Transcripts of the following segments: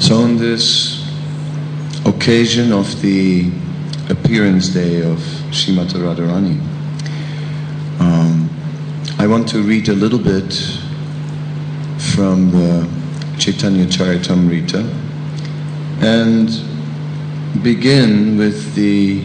So on this occasion of the appearance day of Srimati Radharani, I want to read a little bit from the Chaitanya Charitamrita and begin with the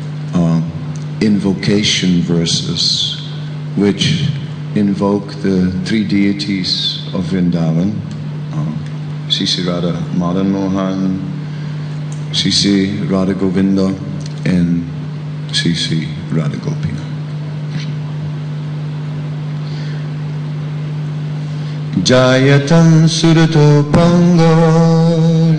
invocation verses which invoke the three deities of Vrindavan, Sri Sri Radha Madan Mohan, Sri Sri Radha Govinda, and Sri Sri Radha Gopinath. Jayatam Surato Pango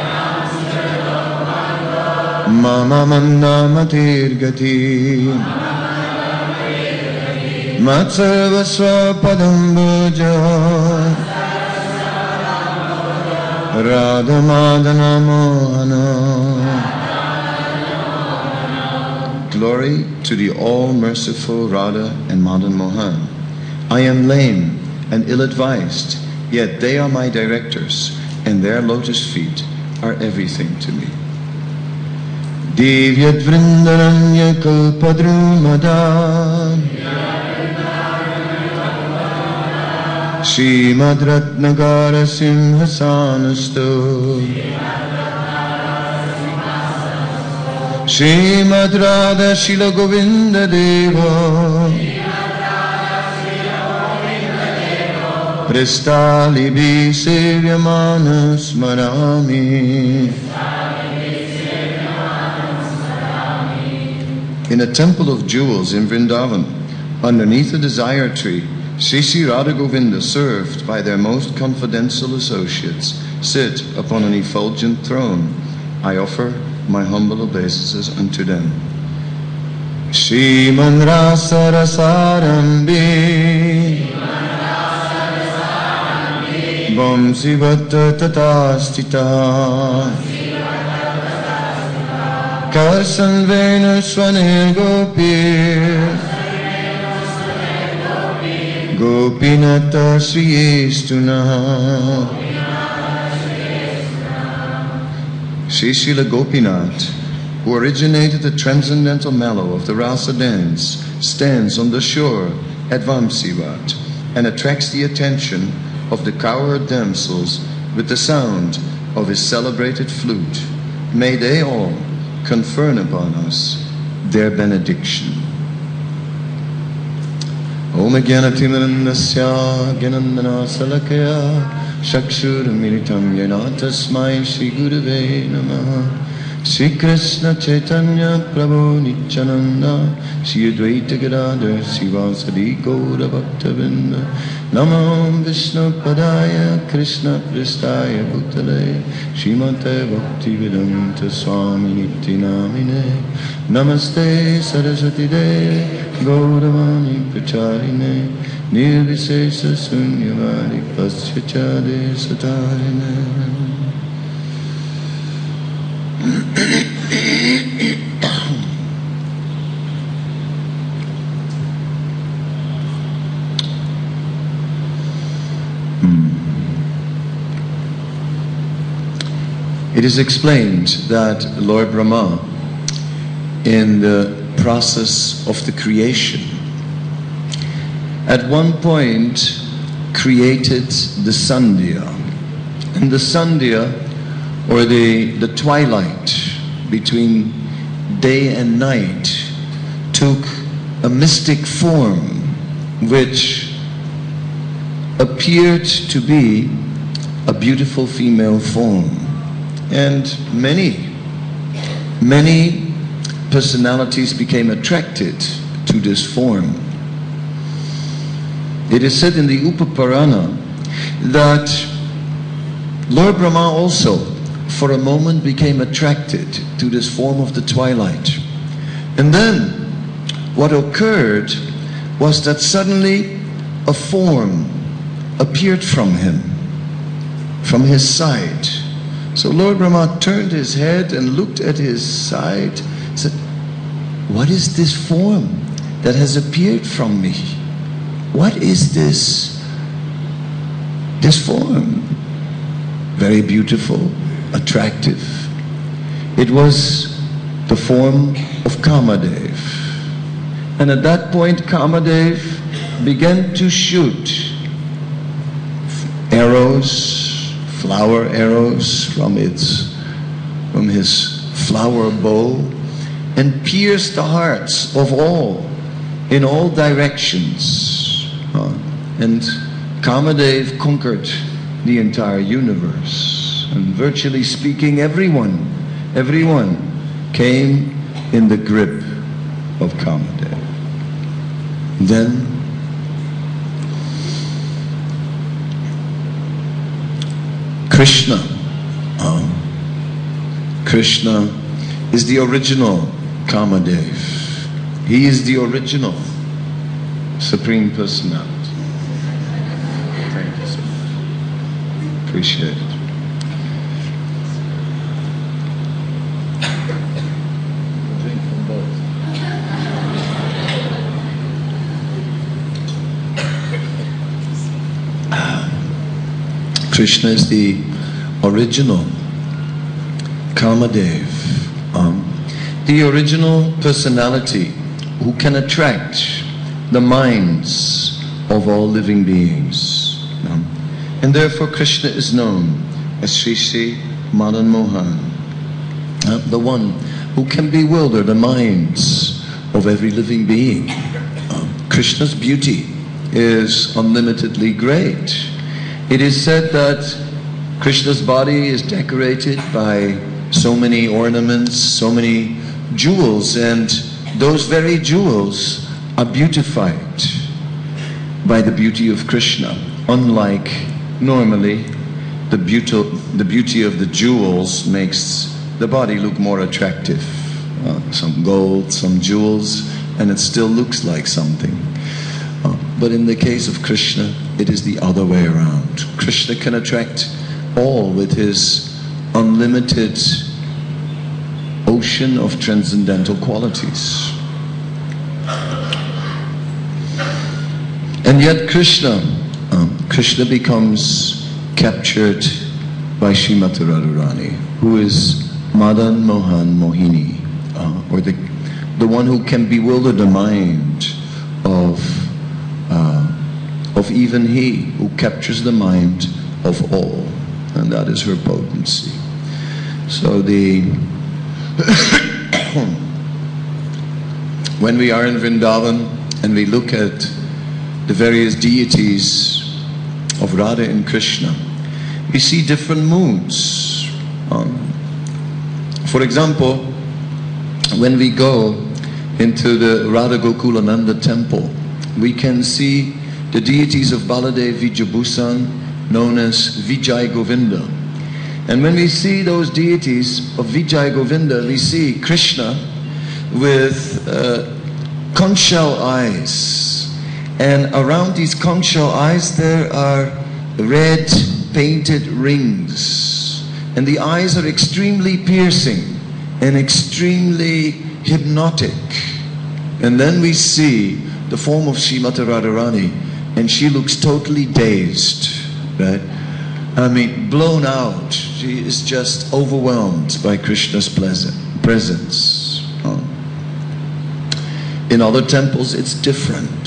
Mama Manna Matir Gati Matsarvasva Padam Bhuja Radha Madana Mohana. Glory to the all-merciful Radha and Madan Mohan. I am lame and ill-advised, yet they are my directors, and their lotus feet are everything to me. Divyat Vrindaranya Kalpadrumadam Srimad Ratnagara Simhasanastu Srimad Radha Shila Govinda Deva Prestalibi Sevyamana Smarami. In a temple of jewels in Vrindavan, underneath a desire tree, Sri Sri Radha Govinda, served by their most confidential associates, sit upon an effulgent throne. I offer my humble obeisances unto them. Shriman Rasa Rasarambi Vamsi Vatta Tatastita Karsan Venu Swanir Gopir Gopinata Sriyestuna. Sri Srila Gopinath, who originated the transcendental mellow of the Rasa dance, stands on the shore at Vamsivat and attracts the attention of the cowherd damsels with the sound of his celebrated flute. May they all confer upon us their benediction. Om Jnanatimrandasya Jnanandana Salakaya Shakshur Militam Yena Tasmai Shri Gurave Namaha. Sri Krishna Chaitanya Prabhu Nityananda Sri Advaita Gadadhar Sivasadi Gaura Bhaktavinda. Namo Vishnu Padaya Krishna Pristaya Bhutale Srimate Bhaktivedanta Swami Niti Namine. Namaste Saraswati Deve Gauravani Pracharine Nirvisesa Sunyavadi Paschachade Satarine. It is explained that Lord Brahma, in the process of the creation, at one point created the Sandhya. And the Sandhya, or the twilight between day and night, took a mystic form which appeared to be a beautiful female form. And many personalities became attracted to this form. It is said in the Upaparana that Lord Brahma also for a moment became attracted to this form of the twilight. And then what occurred was that suddenly a form appeared from him, from his side. So Lord Brahma turned his head and looked at his side, said, "What is this form that has appeared from me? What is this form?" very beautiful, attractive. It was the form of Kamadev. And at that point, Kamadev began to shoot arrows, flower arrows from his flower bow, and pierced the hearts of all in all directions. And Kamadev conquered the entire universe. And virtually speaking, everyone came in the grip of Kamadev. Then Krishna. Krishna is the original Kamadev. He is the original Supreme Personality. Thank you, sir. Appreciate it. Drink from both. Krishna is the original Kamadev, the original personality who can attract the minds of all living beings. And therefore Krishna is known as Sri Sri Madan Mohan, the one who can bewilder the minds of every living being. Krishna's beauty is unlimitedly great. It is said that Krishna's body is decorated by so many ornaments, so many jewels, and those very jewels are beautified by the beauty of Krishna. Unlike normally, the beauty of the jewels makes the body look more attractive. Some gold, some jewels, and it still looks like something. But in the case of Krishna, it is the other way around. Krishna can attract all with his unlimited ocean of transcendental qualities. And yet Krishna becomes captured by Srimati Radharani, who is Madan Mohan Mohini, or the one who can bewilder the mind of even he, who captures the mind of all, and that is her potency. So when we are in Vrindavan and we look at the various deities of Radha and Krishna, we see different moods. For example, when we go into the Radha Gokulananda temple, we can see the deities of Baladev Vijayabhusan, known as Vijay Govinda. And when we see those deities of Vijay Govinda, we see Krishna with conch shell eyes. And around these conch shell eyes there are red painted rings. And the eyes are extremely piercing and extremely hypnotic. And then we see the form of Srimati Radharani, and she looks totally dazed, right? I mean, blown out. She is just overwhelmed by Krishna's presence. In other temples, it's different.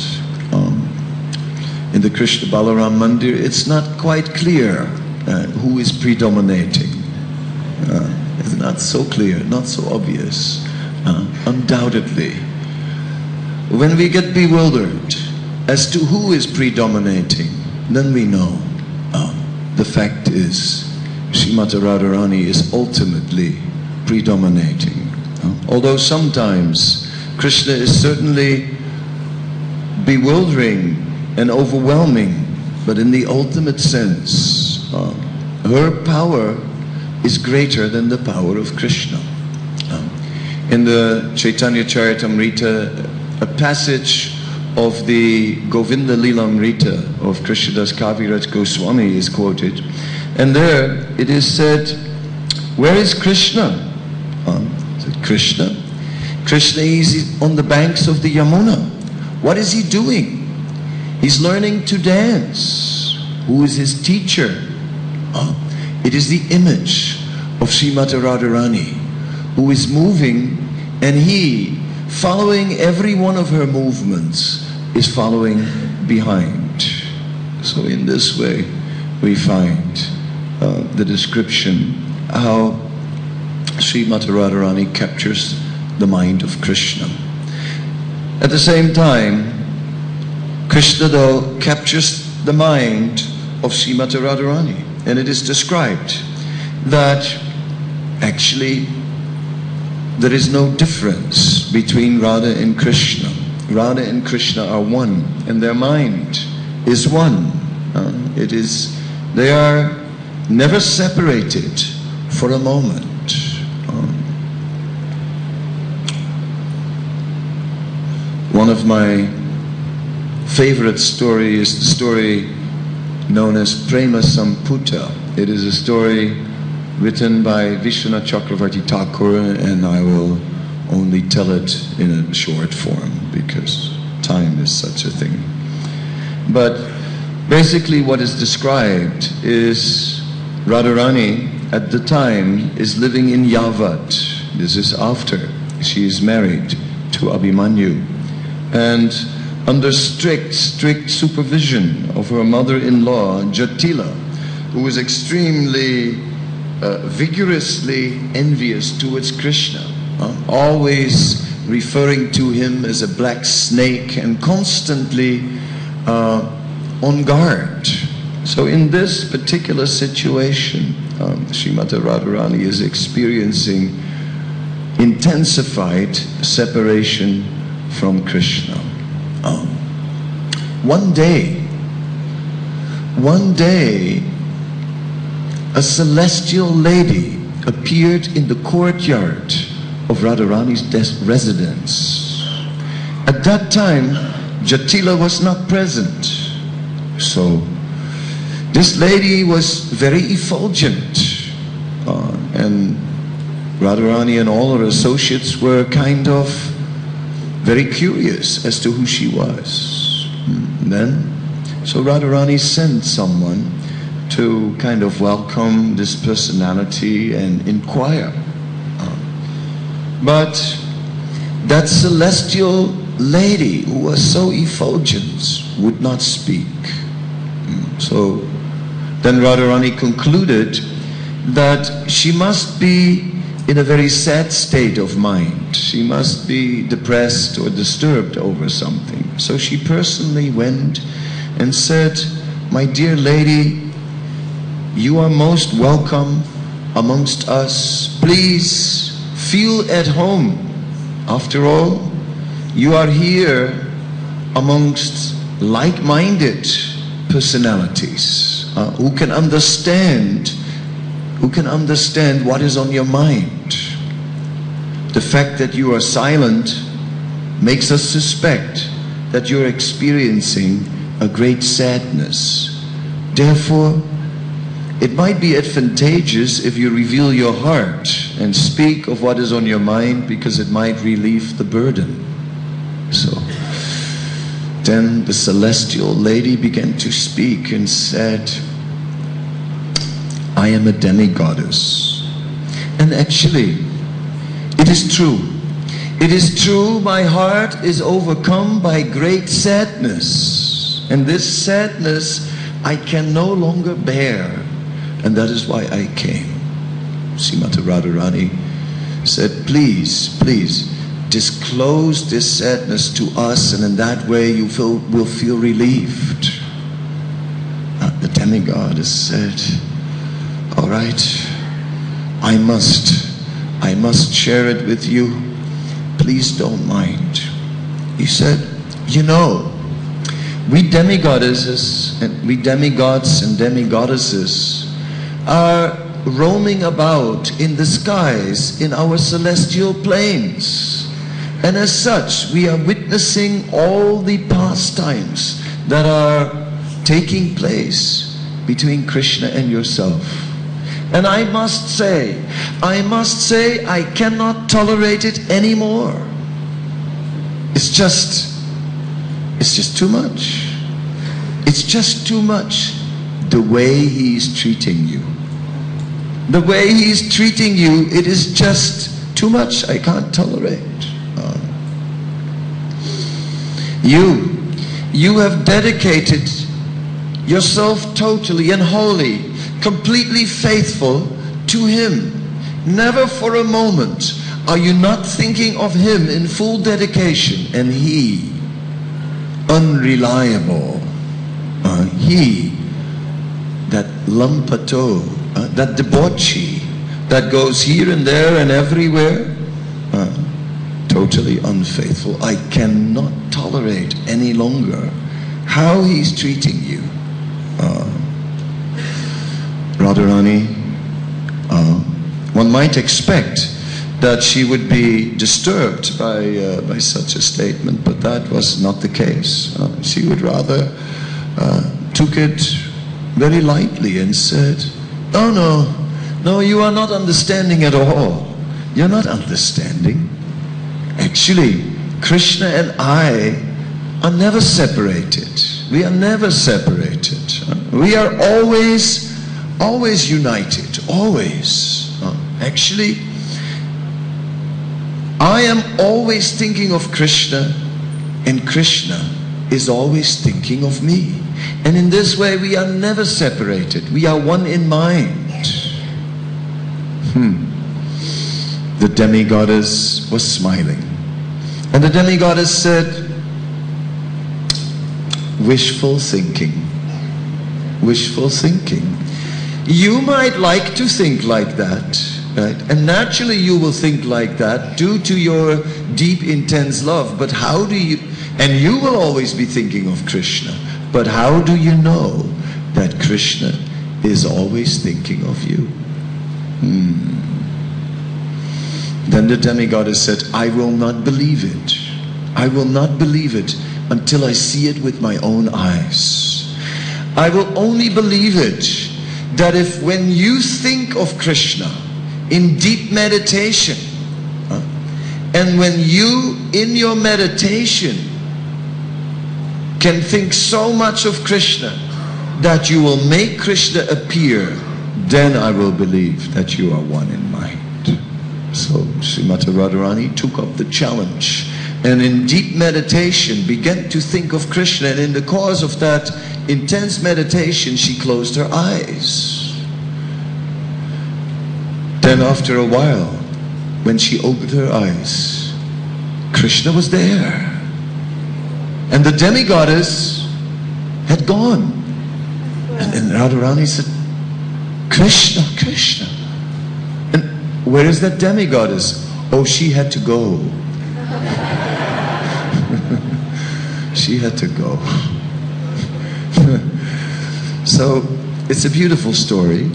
In the Krishna Balaram Mandir, it's not quite clear who is predominating. It's not so clear, not so obvious. Undoubtedly. When we get bewildered as to who is predominating, then we know the fact is Srimati Radharani is ultimately predominating. Although sometimes Krishna is certainly bewildering and overwhelming, but in the ultimate sense, her power is greater than the power of Krishna. In the Chaitanya Charitamrita, a passage of the Govinda Lilamrita of Krishnadas Kaviraj Goswami is quoted, and there it is said, where is Krishna? Krishna is on the banks of the Yamuna. What is he doing? He's learning to dance. Who is his teacher? It is the image of Srimati Radharani, who is moving, and he, following every one of her movements, is following behind. So in this way, we find the description how Srimati Radharani captures the mind of Krishna. At the same time, Krishna though captures the mind of Srimati Radharani, and it is described that actually there is no difference between Radha and Krishna. Radha and Krishna are one, and their mind is one. They are never separated for a moment. One of my favorite stories is the story known as Prema Samputa. It is a story written by Vishwanath Chakravarti Thakur, and I will only tell it in a short form because time is such a thing. But basically what is described is Radharani at the time is living in Yavat. This is after she is married to Abhimanyu, and under strict supervision of her mother-in-law Jatila, who was extremely vigorously envious towards Krishna, always referring to him as a black snake and constantly on guard. So in this particular situation, Srimati Radharani is experiencing intensified separation from Krishna. One day, a celestial lady appeared in the courtyard of Radharani's residence. At that time, Jatila was not present. So, this lady was very effulgent, and Radharani and all her associates were kind of very curious as to who she was. So Radharani sent someone to kind of welcome this personality and inquire. But that celestial lady who was so effulgent would not speak. So then Radharani concluded that she must be in a very sad state of mind. She must be depressed or disturbed over something. So she personally went and said, "My dear lady, you are most welcome amongst us. Please feel at home. After all, you are here amongst like-minded personalities who can understand what is on your mind. The fact that you are silent makes us suspect that you're experiencing a great sadness. Therefore, it might be advantageous if you reveal your heart and speak of what is on your mind, because it might relieve the burden." So then the celestial lady began to speak and said, "I am a demigoddess. And actually, it is true. It is true, my heart is overcome by great sadness. And this sadness I can no longer bear. And that is why I came." Srimati Radharani said, please disclose this sadness to us, and in that way you will feel relieved." The demigoddess said, "All right, I must share it with you. Please don't mind." He said, "You know, we demigods and demigoddesses are roaming about in the skies in our celestial planes. And as such, we are witnessing all the pastimes that are taking place between Krishna and yourself. And I must say, I cannot tolerate it anymore. It's just too much. It's just too much the way he is treating you." The way he's treating you, it is just too much. I can't tolerate. You have dedicated yourself totally and wholly, completely faithful to him. Never for a moment are you not thinking of him in full dedication, and he, unreliable. He, that lampato, that debauchee, that goes here and there and everywhere, totally unfaithful. I cannot tolerate any longer how he's treating you. Radharani, one might expect that she would be disturbed by such a statement, but that was not the case. She would rather took it very lightly and said, no, you are not understanding at all. You're not understanding. Actually, Krishna and I are never separated. We are never separated. We are always united, always. Actually, I am always thinking of Krishna, and Krishna is always thinking of me. And in this way, we are never separated. We are one in mind. The demigoddess was smiling. And the demigoddess said, wishful thinking. Wishful thinking. You might like to think like that, right? And naturally you will think like that due to your deep, intense love. But how do you, and you will always be thinking of Krishna. But how do you know that Krishna is always thinking of you? Then the demigoddess said, I will not believe it. I will not believe it until I see it with my own eyes. I will only believe it that if when you think of Krishna in deep meditation, and when you in your meditation can think so much of Krishna that you will make Krishna appear, then I will believe that you are one in mind. So Srimati Radharani took up the challenge and in deep meditation began to think of Krishna, and in the course of that intense meditation she closed her eyes. Then after a while, when she opened her eyes, Krishna was there. And the demigoddess had gone. And then Radharani said, Krishna, Krishna. And where is that demigoddess? Oh, she had to go. She had to go. So it's a beautiful story.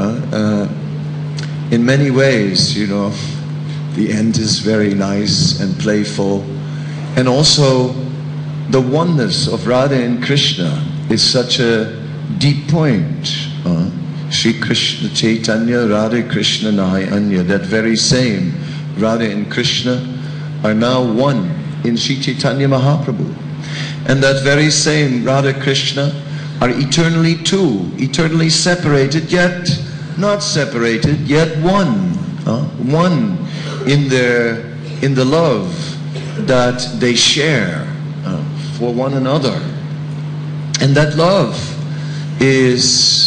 In many ways, you know, the end is very nice and playful. And also, the oneness of Radha and Krishna is such a deep point. Shri Krishna Chaitanya, Radha Krishna Nahai Anya, that very same Radha and Krishna are now one in Shri Chaitanya Mahaprabhu. And that very same Radha Krishna are eternally two, eternally separated, yet not separated, yet one. One in the love that they share for one another. And that love is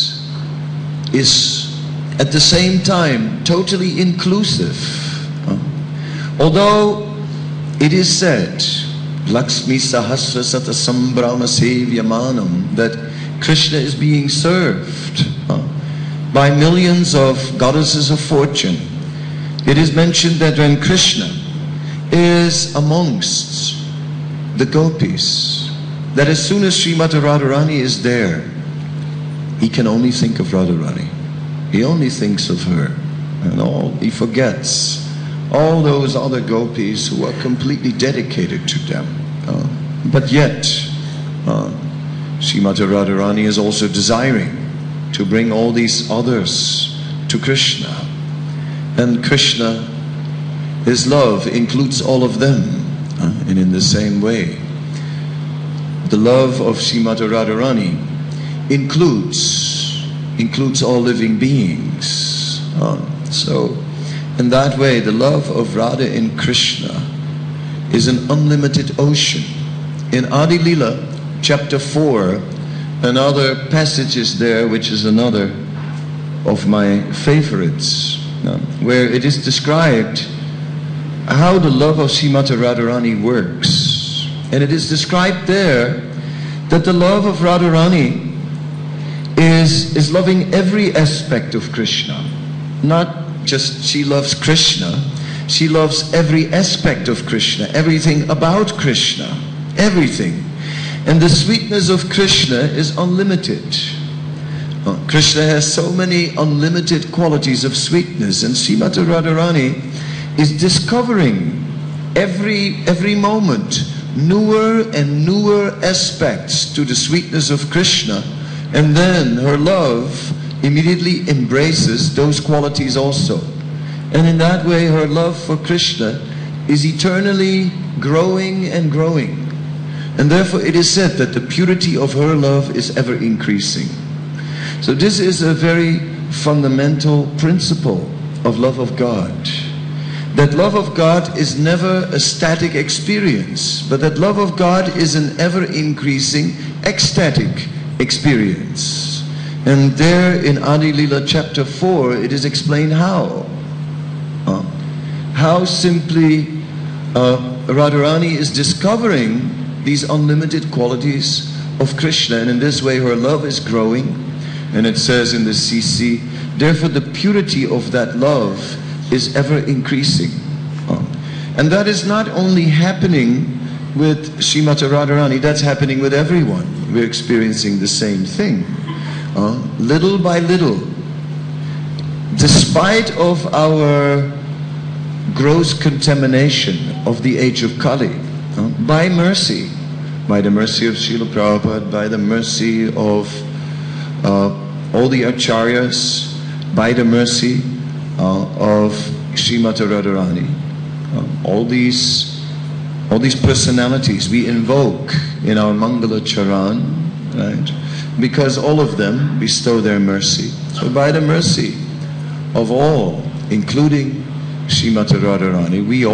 at the same time totally inclusive. Although it is said, Lakshmi Sahasra Sata Sambrama Sevyamanam, that Krishna is being served by millions of goddesses of fortune. It is mentioned that when Krishna is amongst the gopis, that as soon as Srimati Radharani is there, he can only think of Radharani. He only thinks of her, and he forgets all those other gopis who are completely dedicated to them. But yet, Srimati Radharani is also desiring to bring all these others to Krishna. And Krishna, his love includes all of them. And in the same way, the love of Srimati Radharani includes all living beings. So in that way, the love of Radha in Krishna is an unlimited ocean. In Adi Lila, chapter 4, another passage is there, which is another of my favorites, where it is described how the love of Srimati Radharani works. And it is described there that the love of Radharani is loving every aspect of Krishna. Not just she loves Krishna, she loves every aspect of Krishna, everything about Krishna, everything. And the sweetness of Krishna is unlimited. Krishna has so many unlimited qualities of sweetness, and Srimati Radharani is discovering every moment newer and newer aspects to the sweetness of Krishna, and then her love immediately embraces those qualities also. And in that way her love for Krishna is eternally growing and growing. And therefore it is said that the purity of her love is ever increasing. So this is a very fundamental principle of love of God. That love of God is never a static experience, but that love of God is an ever increasing ecstatic experience. And there in Adi Lila chapter 4 it is explained how simply Radharani is discovering these unlimited qualities of Krishna, and in this way her love is growing. And it says in the CC, therefore the purity of that love is ever increasing. And that is not only happening with Srimati Radharani, that's happening with everyone. We're experiencing the same thing. Little by little, despite of our gross contamination of the age of Kali, by mercy, by the mercy of Srila Prabhupada, by the mercy of all the acharyas, by the mercy of Srimati Radharani, all these personalities we invoke in our Mangala Charan, right? Because all of them bestow their mercy. So by the mercy of all, including Srimati Radharani, we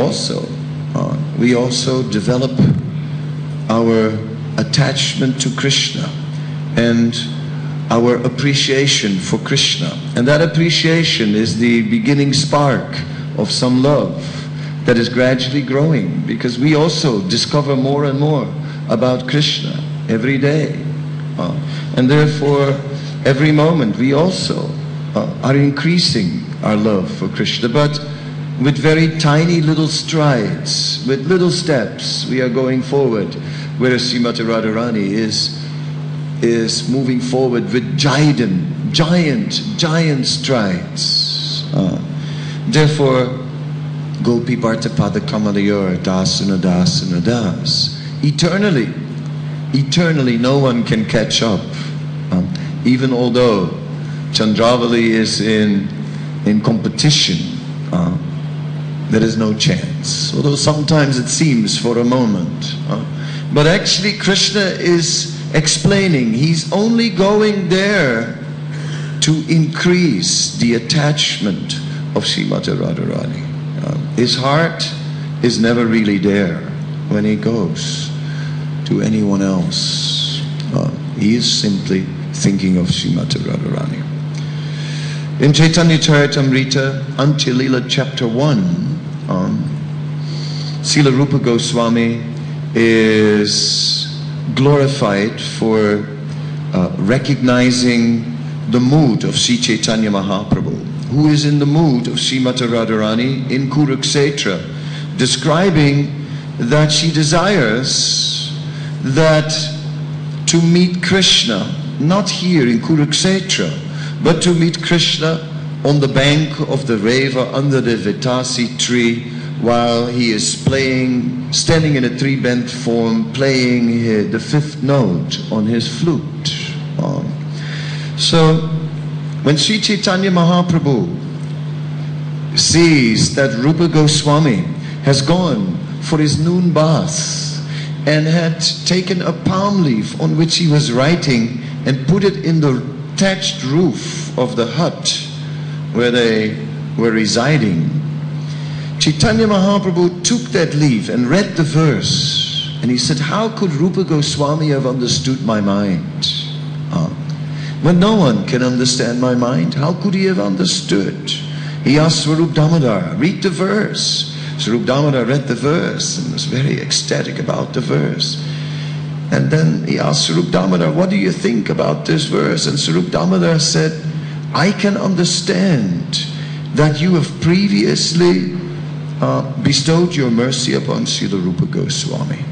also develop our attachment to Krishna and our appreciation for Krishna. And that appreciation is the beginning spark of some love that is gradually growing, because we also discover more and more about Krishna every day. And therefore, every moment we also are increasing our love for Krishna, but with very tiny little strides, with little steps, we are going forward, whereas Srimati Radharani is moving forward with giant strides. Therefore, Gopi Bharta Pada Kamalayor Dasana Dasana Das. Eternally no one can catch up. Even although Chandravali is in competition, there is no chance. Although sometimes it seems for a moment. But actually Krishna is explaining, he's only going there to increase the attachment of Srimati Radharani. His heart is never really there when he goes to anyone else. He is simply thinking of Srimati Radharani. In Chaitanya Charitamrita, Antya-lila chapter 1, Srila Rupa Goswami is glorified for recognizing the mood of Sri Chaitanya Mahaprabhu, who is in the mood of Srimati Radharani in Kurukshetra, describing that she desires that to meet Krishna, not here in Kurukshetra, but to meet Krishna on the bank of the Reva under the Vetasi tree, while he is playing, standing in a three-bent form, playing the fifth note on his flute. So when Sri Chaitanya Mahaprabhu sees that Rupa Goswami has gone for his noon bath and had taken a palm leaf on which he was writing and put it in the thatched roof of the hut where they were residing, Chaitanya Mahaprabhu took that leaf and read the verse. And he said, how could Rupa Goswami have understood my mind? When no one can understand my mind, how could he have understood? He asked Swarup Damodar, read the verse. Swarup Damodar read the verse and was very ecstatic about the verse. And then he asked Swarup Damodar, what do you think about this verse? And Swarup Damodar said, I can understand that you have previously bestowed your mercy upon Srila Rupa Goswami.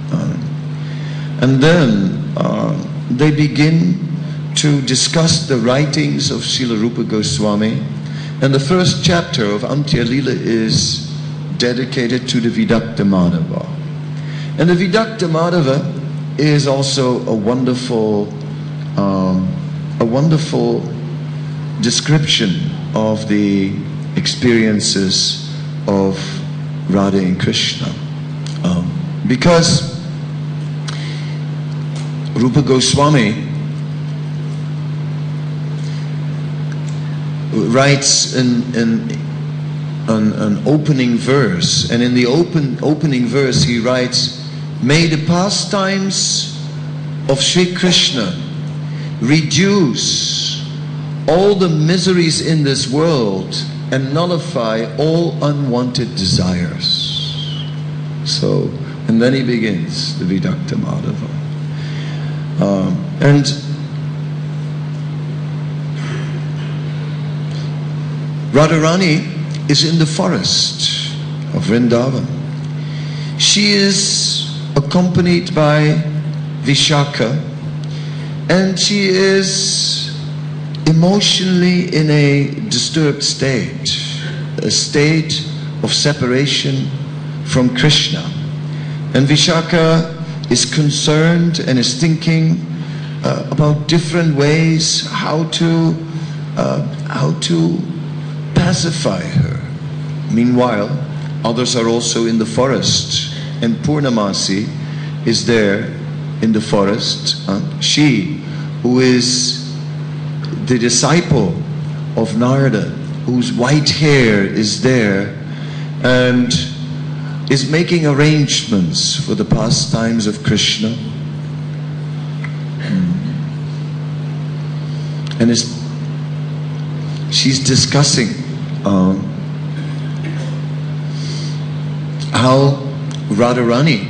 And then they begin to discuss the writings of Srila Rupa Goswami. And the first chapter of Antya Lila is dedicated to the Vidakta Madhava. And the Vidakta Madhava is also a wonderful description of the experiences of Radha and Krishna. Because Rupa Goswami writes an opening verse, and in the opening verse he writes, may the pastimes of Sri Krishna reduce all the miseries in this world and nullify all unwanted desires. So, and then he begins the Vidakta Madhava. And Radharani is in the forest of Vrindavan. She is accompanied by Vishaka, and she is emotionally in a disturbed state, a state of separation from Krishna. And Vishaka is concerned and is thinking about different ways how to pacify her. Meanwhile, others are also in the forest, and Purnamasi is there in the forest. She, who is the disciple of Narada, whose white hair is there and is making arrangements for the pastimes of Krishna. And she's discussing how Radharani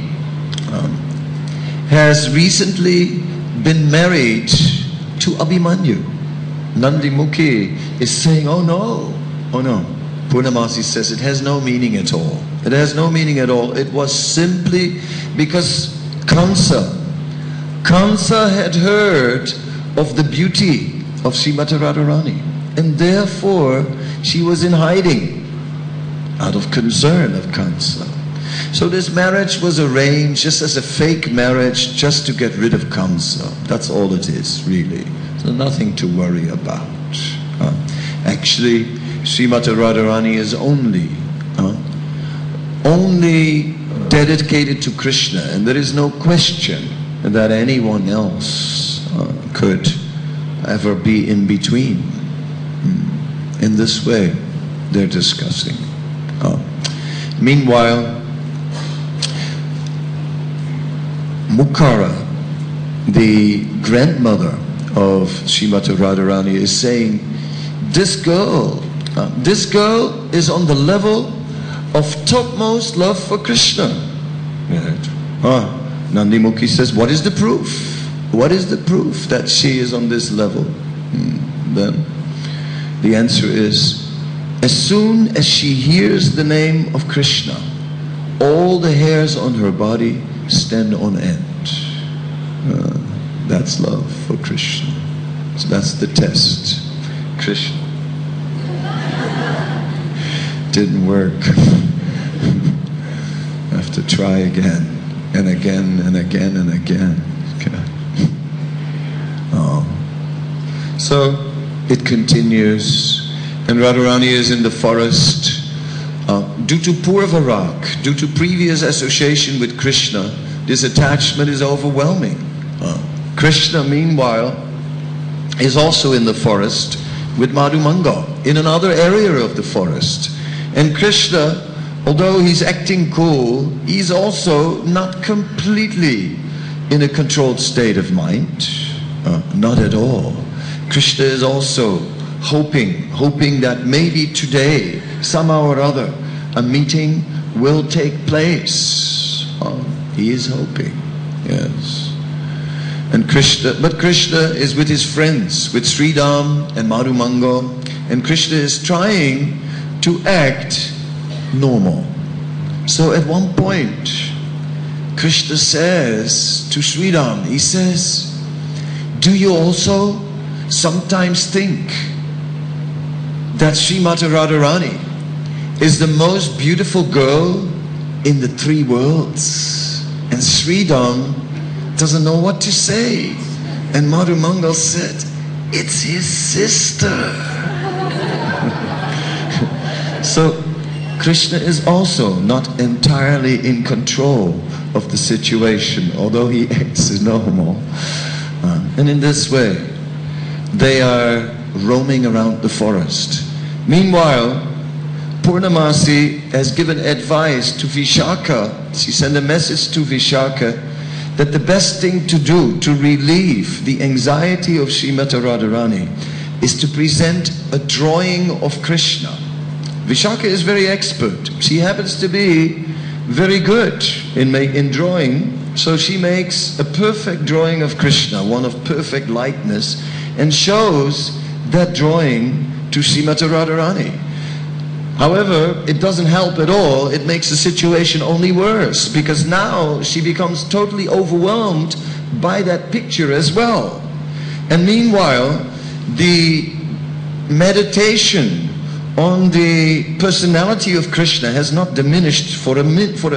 has recently been married to Abhimanyu. Nandimukhi is saying, oh no. Purnamasi says it has no meaning at all. It has no meaning at all. It was simply because Kamsa had heard of the beauty of Srimati Radharani, and therefore she was in hiding out of concern of Kamsa. So this marriage was arranged just as a fake marriage, just to get rid of Kamsa. That's all it is, really. So nothing to worry about. Actually, Srimati Radharani is only dedicated to Krishna, and there is no question that anyone else could ever be in between. In this way, they're discussing. Meanwhile, Mukhara, the grandmother of Srimati Radharani, is saying, this girl is on the level of topmost love for Krishna. Nandimukhi says, what is the proof? What is the proof that she is on this level? Then the answer is, as soon as she hears the name of Krishna, all the hairs on her body stand on end. That's love for Krishna. So that's the test. Krishna. Didn't work. I have to try again and again and again and again. Okay. So it continues, and Radharani is in the forest. Due to Purvarak, due to previous association with Krishna, this attachment is overwhelming. Krishna, meanwhile, is also in the forest with Madhumanga in another area of the forest. And Krishna, although he's acting cool, he's also not completely in a controlled state of mind. Not at all. Krishna is also hoping that maybe today, somehow or other, a meeting will take place. He is hoping, yes. And Krishna is with his friends, with Sridham and Madhumanga, and Krishna is trying to act normal. So at one point, Krishna says to Sridham, he says, do you also sometimes think that Srimati Radharani is the most beautiful girl in the three worlds? And Sridham doesn't know what to say. And Madhumanga said, it's his sister. So Krishna is also not entirely in control of the situation, although he acts as normal. And in this way, they are roaming around the forest. Meanwhile, Purnamasi has given advice to Vishaka. She sent a message to Vishaka that the best thing to do to relieve the anxiety of Srimati Radharani is to present a drawing of Krishna. Vishaka is very expert. She happens to be very good in drawing, so she makes a perfect drawing of Krishna, one of perfect likeness, and shows that drawing to Srimati Radharani. However, it doesn't help at all. It makes the situation only worse, because now she becomes totally overwhelmed by that picture as well. And meanwhile, the meditation on the personality of Krishna has not diminished for an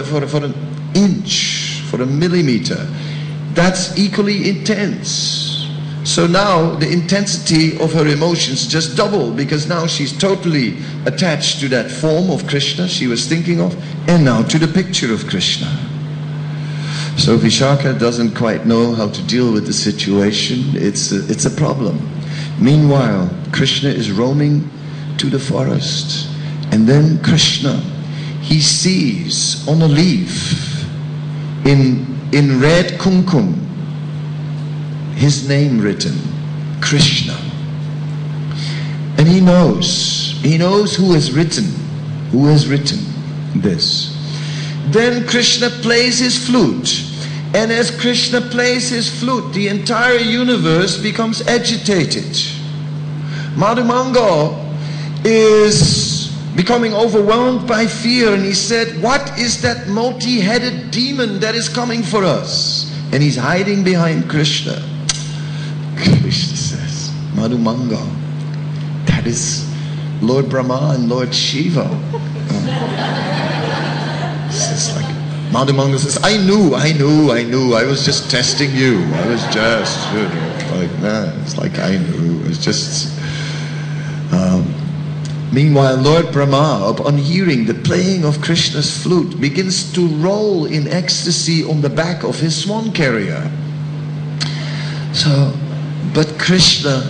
inch, for a millimeter. That's equally intense. So now the intensity of her emotions just doubled, because now she's totally attached to that form of Krishna she was thinking of, and now to the picture of Krishna. So Vishaka doesn't quite know how to deal with the situation. It's a problem. Meanwhile, Krishna is roaming to the forest, and then Krishna, he sees on a leaf in red kumkum his name written, Krishna. And he knows who has written this. Then Krishna plays his flute, and as Krishna plays his flute, the entire universe becomes agitated. Madhumanga is becoming overwhelmed by fear, and he said, what is that multi-headed demon that is coming for us? And he's hiding behind Krishna. Krishna says, Madhumanga, that is Lord Brahma and Lord Shiva. It's like, Madhumanga says, I knew, I was just testing you. I was just, like that. It's like I knew. It was just... Meanwhile, Lord Brahma, upon hearing the playing of Krishna's flute, begins to roll in ecstasy on the back of his swan carrier. So, but Krishna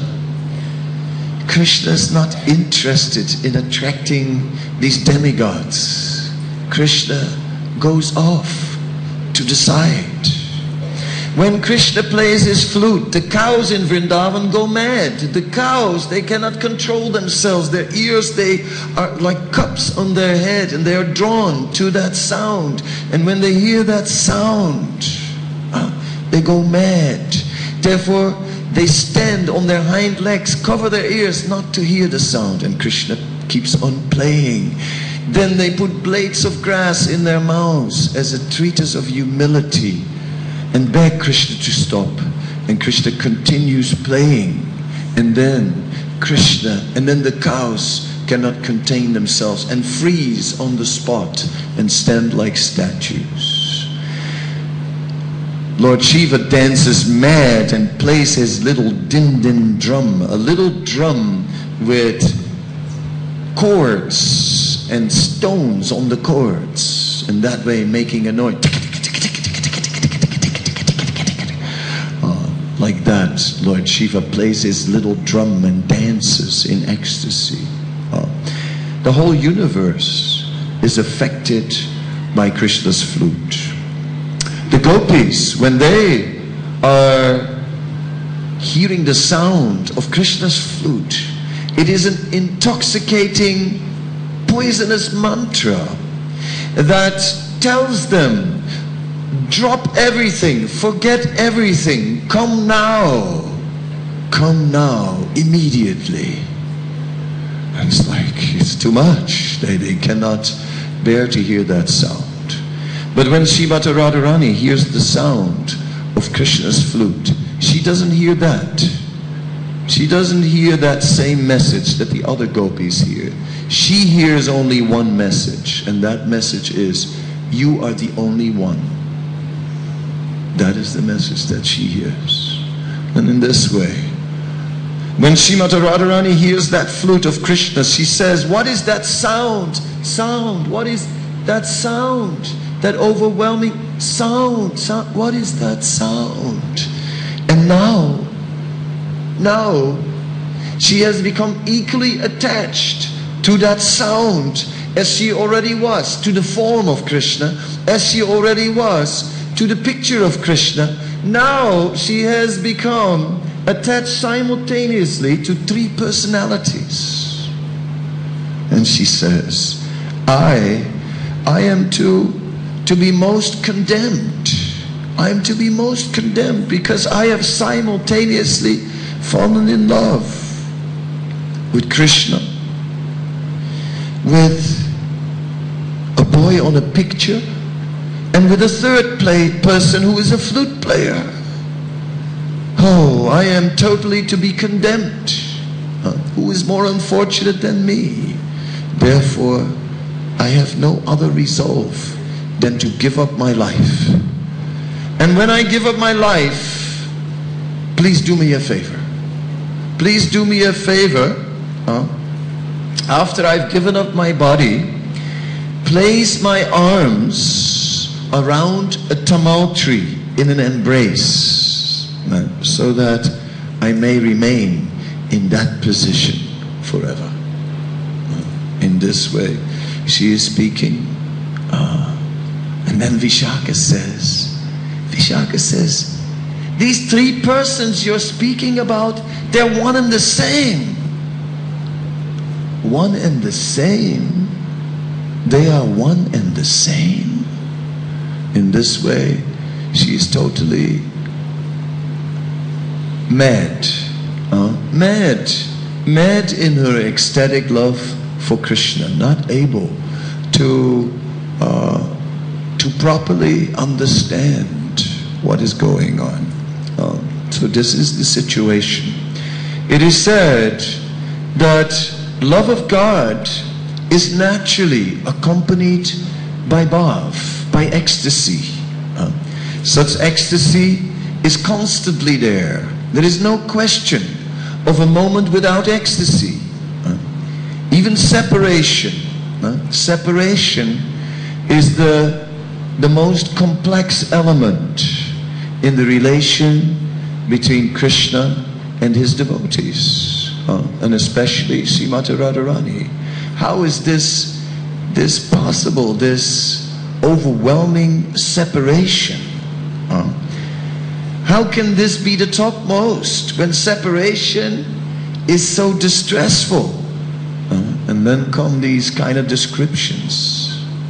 is not interested in attracting these demigods. Krishna goes off to the side. When Krishna plays his flute, the cows in Vrindavan go mad. The cows, they cannot control themselves. Their ears, they are like cups on their head, and they are drawn to that sound. And when they hear that sound, they go mad. Therefore, they stand on their hind legs, cover their ears not to hear the sound, and Krishna keeps on playing. Then they put blades of grass in their mouths as a treatise of humility, and beg Krishna to stop. And Krishna continues playing. And then the cows cannot contain themselves and freeze on the spot and stand like statues. Lord Shiva dances mad and plays his little din-din drum, a little drum with cords and stones on the cords, and that way making a noise. Like that, Lord Shiva plays his little drum and dances in ecstasy. The whole universe is affected by Krishna's flute. The gopis, when they are hearing the sound of Krishna's flute, it is an intoxicating, poisonous mantra that tells them, drop everything, forget everything, come now, immediately. And it's like, it's too much. They cannot bear to hear that sound. But when Srimati Radharani hears the sound of Krishna's flute, she doesn't hear that. She doesn't hear that same message that the other gopis hear. She hears only one message, and that message is, you are the only one. That is the message that she hears. And in this way, when Srimati Radharani hears that flute of Krishna, she says, what is that sound? What is that sound? That overwhelming sound. What is that sound? And now, she has become equally attached to that sound as she already was to the form of Krishna, as she already was to the picture of Krishna. Now she has become attached simultaneously to three personalities. And she says, I am to be most condemned. I am to be most condemned because I have simultaneously fallen in love with Krishna, with a boy on a picture, and with a third person who is a flute player. Oh, I am totally to be condemned. Who is more unfortunate than me? Therefore, I have no other resolve than to give up my life. And when I give up my life, please do me a favor. Please do me a favor. After I've given up my body, place my arms around a tamal tree in an embrace, so that I may remain in that position forever. In this way, she is speaking. And then Vishaka says, these three persons you're speaking about, they're one and the same. One and the same. They are one and the same. In this way, she is totally mad. Mad in her ecstatic love for Krishna, not able to properly understand what is going on. So this is the situation. It is said that love of God is naturally accompanied by bhav, by ecstasy. Such ecstasy is constantly there. There is no question of a moment without ecstasy. Even separation. Separation is the most complex element in the relation between Krishna and his devotees, and especially Srimati Radharani. How is this possible, this overwhelming separation? How can this be the topmost when separation is so distressful? And then come these kind of descriptions.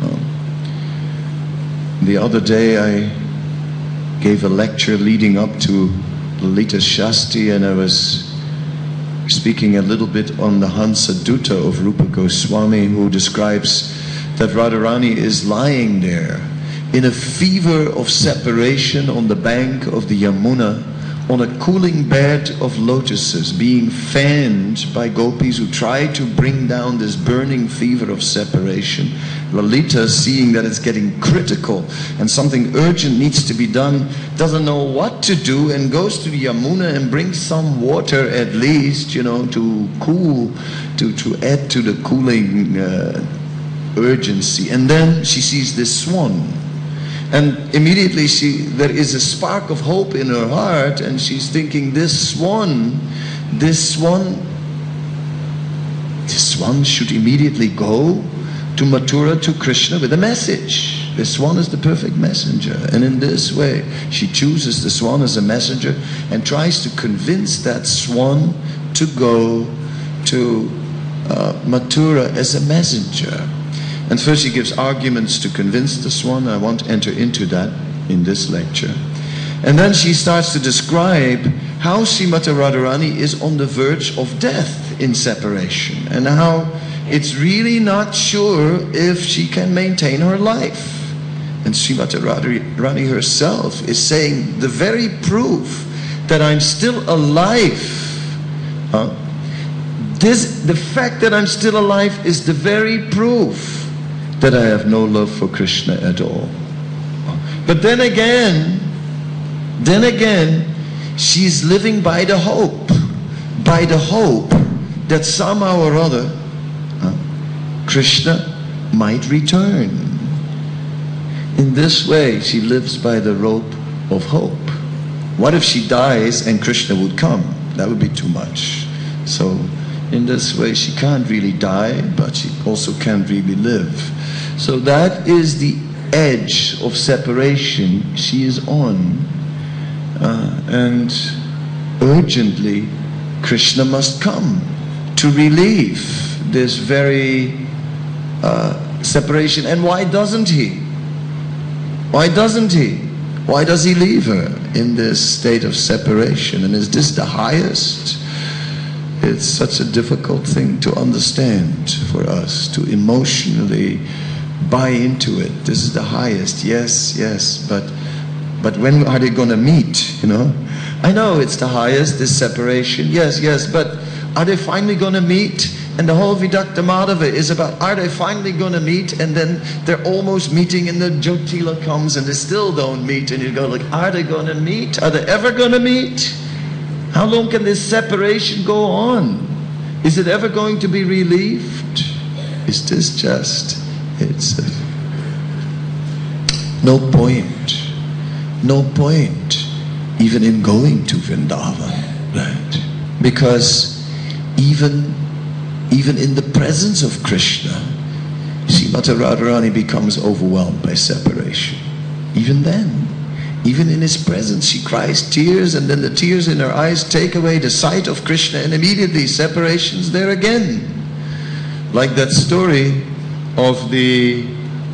The other day I gave a lecture leading up to Lalita Shasti, and I was speaking a little bit on the Hansa Dutta of Rupa Goswami, who describes that Radharani is lying there in a fever of separation on the bank of the Yamuna, on a cooling bed of lotuses, being fanned by gopis who try to bring down this burning fever of separation. Lalita, seeing that it's getting critical and something urgent needs to be done, doesn't know what to do, and goes to the Yamuna and brings some water at least, to cool, to add to the cooling urgency. And then she sees this swan. And immediately there is a spark of hope in her heart, and she's thinking, this swan should immediately go to Mathura, to Krishna, with a message. The swan is the perfect messenger. And in this way, she chooses the swan as a messenger and tries to convince that swan to go to Mathura as a messenger. And first she gives arguments to convince the swan. I won't enter into that in this lecture. And then she starts to describe how Srimati Radharani is on the verge of death in separation, and how it's really not sure if she can maintain her life. And Srimati Radharani herself is saying, the very proof that I'm still alive, the fact that I'm still alive is the very proof that I have no love for Krishna at all. But then again, she's living by the hope that somehow or other Krishna might return. In this way, she lives by the rope of hope. What if she dies and Krishna would come? That would be too much. So in this way, she can't really die, but she also can't really live. So that is the edge of separation she is on. And urgently, Krishna must come to relieve this very separation. And why doesn't he? Why doesn't he? Why does he leave her in this state of separation? And is this the highest? It's such a difficult thing to understand for us, to emotionally buy into it. This is the highest. Yes, but when are they going to meet, you know? I know it's the highest, this separation. Yes, but are they finally going to meet? And the whole Vidakta Madhava is about, are they finally going to meet? And then they're almost meeting, and the Jyotila comes and they still don't meet. And you go like, are they going to meet? Are they ever going to meet? How long can this separation go on? Is it ever going to be relieved? Is this just, it's no point even in going to Vrindavan, right? Because even in the presence of Krishna, Srimati Radharani becomes overwhelmed by separation. Even then, even in his presence, she cries tears, and then the tears in her eyes take away the sight of Krishna, and immediately separation's there again. Like that story of the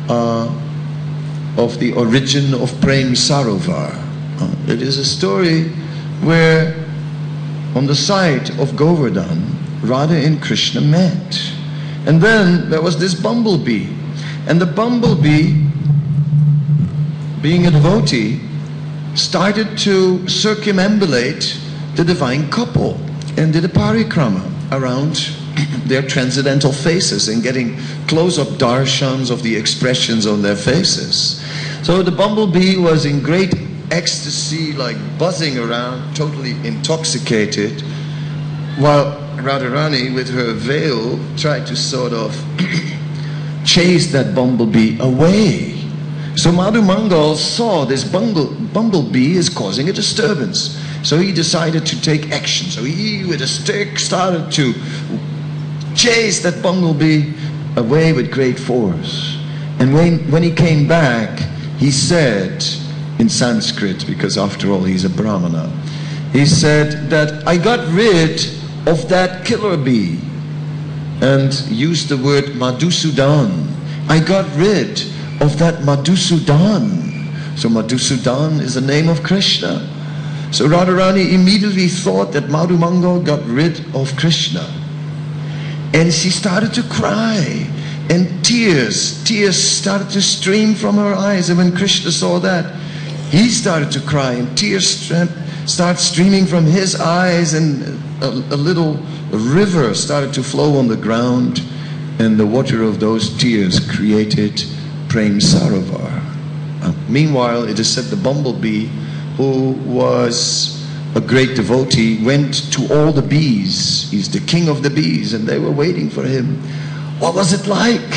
origin of Prem Sarovar. It is a story where on the side of Govardhan, Radha and Krishna met. And then there was this bumblebee. And the bumblebee, being a devotee, started to circumambulate the divine couple and did a parikrama around their transcendental faces and getting close-up darshans of the expressions on their faces. So the bumblebee was in great ecstasy, like buzzing around, totally intoxicated, while Radharani, with her veil, tried to sort of chase that bumblebee away. So Madhu Mangal saw this bumblebee is causing a disturbance. So he decided to take action. So he, with a stick, started to chase that bumblebee away with great force. And when he came back, he said in Sanskrit, because after all he's a Brahmana, he said that I got rid of that killer bee, and used the word Madhusudan. I got rid of that Madhusudan. So Madhusudan is the name of Krishna. So Radharani immediately thought that Madhu Mangal got rid of Krishna. And she started to cry. And tears started to stream from her eyes. And when Krishna saw that, he started to cry. And tears started streaming from his eyes. And a little river started to flow on the ground. And the water of those tears created Prem Sarovar. Meanwhile, it is said the bumblebee, who was a great devotee, went to all the bees. He's the king of the bees, and they were waiting for him. What was it like?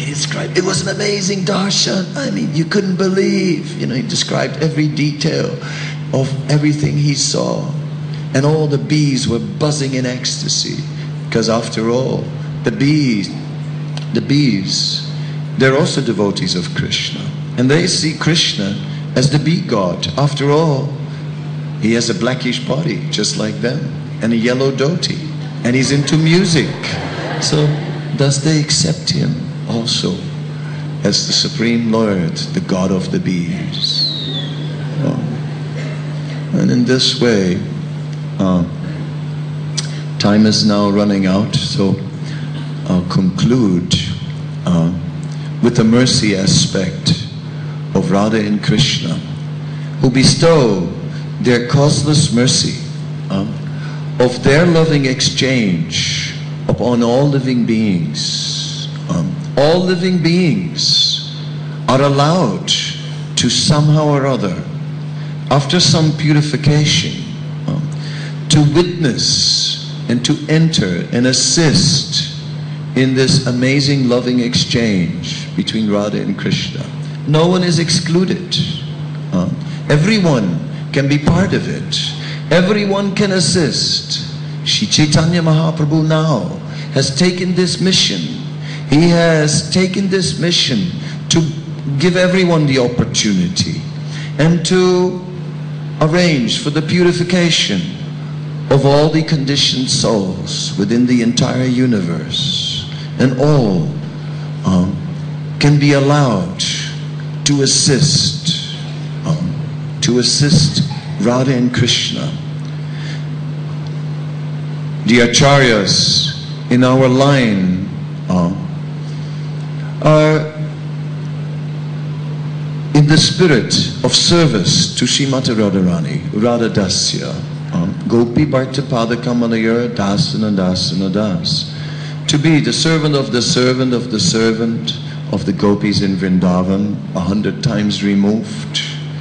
he described, it was an amazing darshan. I mean, you couldn't believe. He described every detail of everything he saw. And all the bees were buzzing in ecstasy. Because after all, the bees, they're also devotees of Krishna. And they see Krishna as the bee god. After all, he has a blackish body, just like them, and a yellow dhoti. And he's into music. So, thus they accept him also as the Supreme Lord, the God of the bees. And in this way, time is now running out, so I'll conclude with the mercy aspect of Radha and Krishna, who bestow their causeless mercy of their loving exchange upon all living beings. All living beings are allowed to somehow or other, after some purification, to witness and to enter and assist in this amazing loving exchange between Radha and Krishna. No one is excluded. Everyone can be part of it. Everyone can assist. Shri Chaitanya Mahaprabhu now has taken this mission. He has taken this mission to give everyone the opportunity and to arrange for the purification of all the conditioned souls within the entire universe. And all can be allowed to assist Radha and Krishna. The acharyas in our line are in the spirit of service to Srimati Radharani, Radha Dasya, Gopi Bharta Pada Kamalayara Dasana Dasana Das. To be the servant of the servant of the servant of the gopis in Vrindavan, 100 times removed.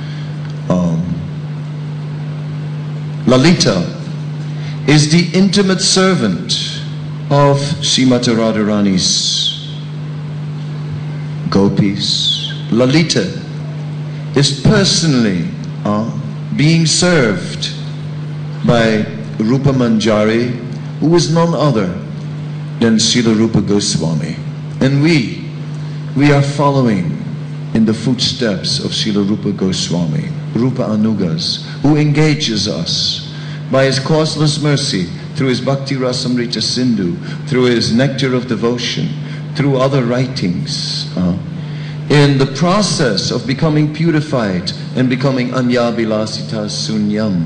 Lalita is the intimate servant of Srimati Radharani's gopis. Lalita is personally being served by Rupa Manjari, who is none other than Srila Rupa Goswami. And we are following in the footsteps of Srila Rupa Goswami, Rupa Anugas, who engages us by his causeless mercy through his Bhakti Rasamrita Sindhu, through his Nectar of Devotion, through other writings, in the process of becoming purified and becoming Anyabilasita Sunyam,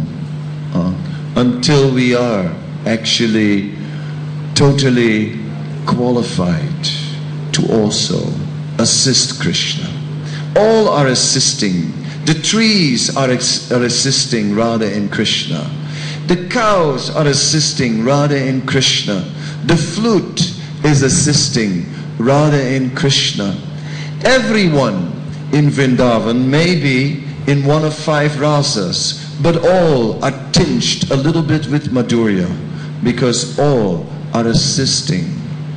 until we are actually totally qualified to also assist Krishna. All are assisting. The trees are assisting Radha and Krishna. The cows are assisting Radha and Krishna. The flute is assisting Radha and Krishna. Everyone in Vrindavan may be in one of 5 rasas, but all are tinged a little bit with Madhurya, because all are assisting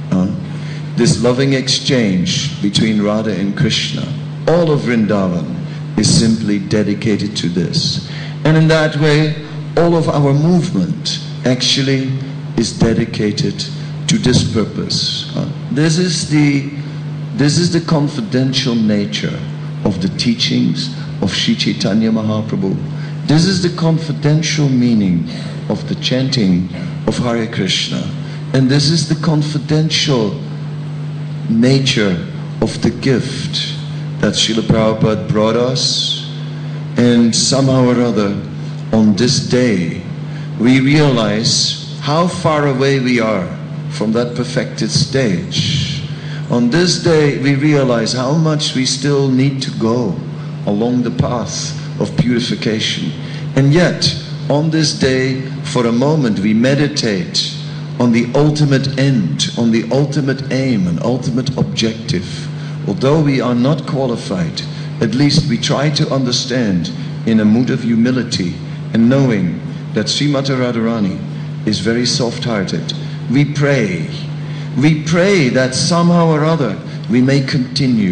this loving exchange between Radha and Krishna. All of Vrindavan is simply dedicated to this. And in that way, all of our movement actually is dedicated to this purpose. This is the confidential nature of the teachings of Sri Chaitanya Mahaprabhu. This is the confidential meaning of the chanting of Hare Krishna. And this is the confidential nature of the gift that Srila Prabhupada brought us. And somehow or other, on this day, we realize how far away we are from that perfected stage. On this day, we realize how much we still need to go along the path of purification. And yet, on this day, for a moment, we meditate on the ultimate end, on the ultimate aim and ultimate objective. Although we are not qualified, at least we try to understand in a mood of humility and knowing that Srimati Radharani is very soft-hearted. We pray that somehow or other we may continue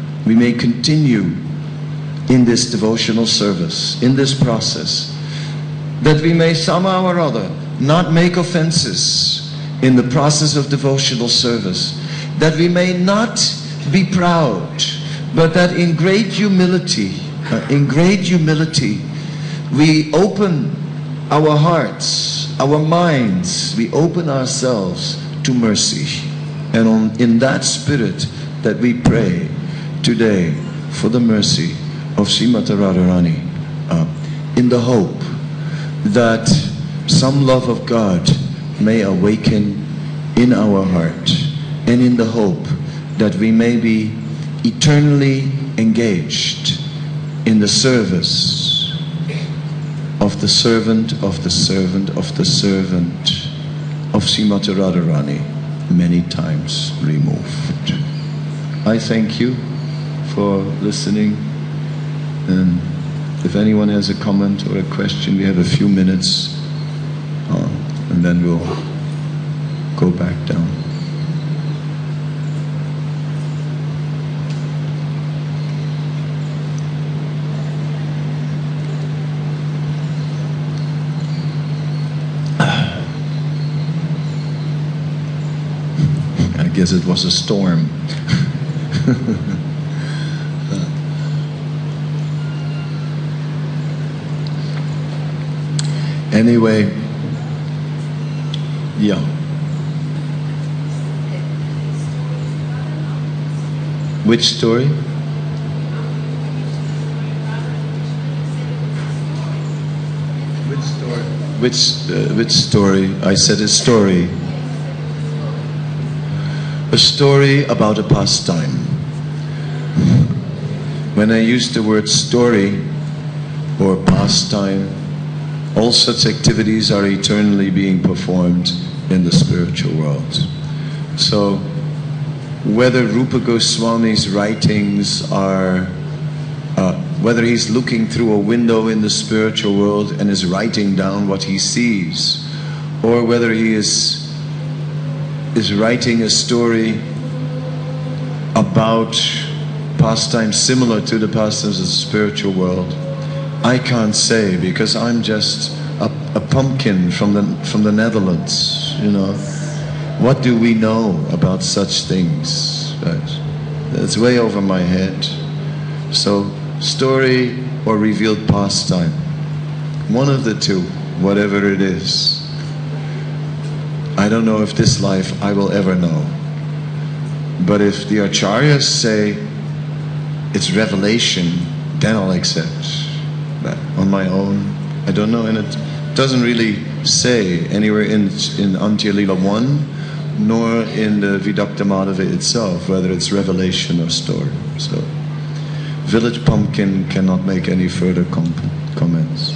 in this devotional service, in this process, that we may somehow or other not make offenses in the process of devotional service, that we may not be proud, but that in great humility, we open our hearts, our minds, we open ourselves to mercy. And in that spirit that we pray today for the mercy of Srimati Radharani, in the hope that some love of God may awaken in our heart, and in the hope that we may be eternally engaged in the service of the servant of the servant of the servant of Srimati Radharani, many times removed. I thank you for listening, and if anyone has a comment or a question, we have a few minutes, and then we'll go back down. I guess it was a storm. Anyway, yeah. Which story? Which story? Which story? I said a story. A story about a pastime. When I use the word story or pastime, all such activities are eternally being performed in the spiritual world. So, whether Rupa Goswami's writings are, whether he's looking through a window in the spiritual world and is writing down what he sees, or whether he is writing a story about pastimes similar to the pastimes of the spiritual world, I can't say, because I'm just a pumpkin from the Netherlands, you know. What do we know about such things? That's way over my head. So, story or revealed pastime, one of the two, whatever it is. I don't know if this life I will ever know. But if the Acharyas say it's revelation, then I'll accept. But on my own, I don't know, and it doesn't really say anywhere in Antya Lila 1, nor in the Vidakta Madhava itself, whether it's revelation or story. So, Village Pumpkin cannot make any further comments.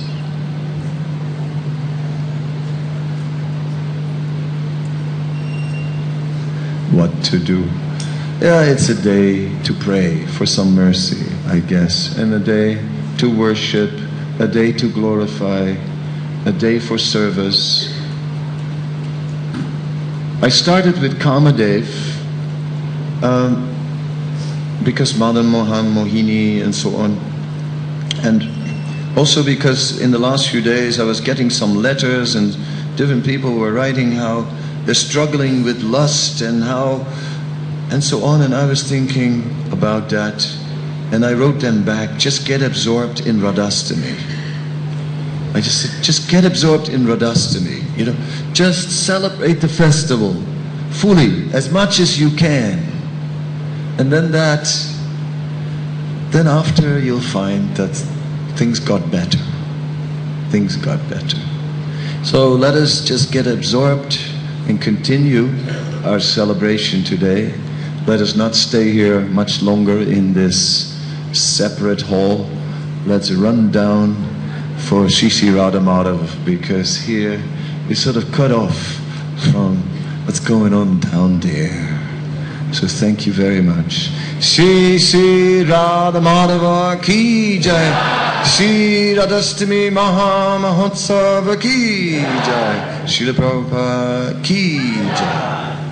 What to do? Yeah, it's a day to pray for some mercy, I guess, and a day to worship, a day to glorify, a day for service. I started with Kamadev because Madan Mohan, Mohini and so on, and also because in the last few days I was getting some letters and different people were writing how they're struggling with lust and so on, and I was thinking about that. And I wrote them back, just get absorbed in Radhastami. I just said, just get absorbed in Radhastami. You know, just celebrate the festival fully, as much as you can. And then after you'll find that things got better. Things got better. So let us just get absorbed and continue our celebration today. Let us not stay here much longer in this separate hall. Let's run down for Shri Radha Madhav, because here we're sort of cut off from what's going on down there. So thank you very much. Shri Radha Madhava ki jai. Shri Radhastami Maha Mahotsava ki jai. Srila Prabhupada ki jai.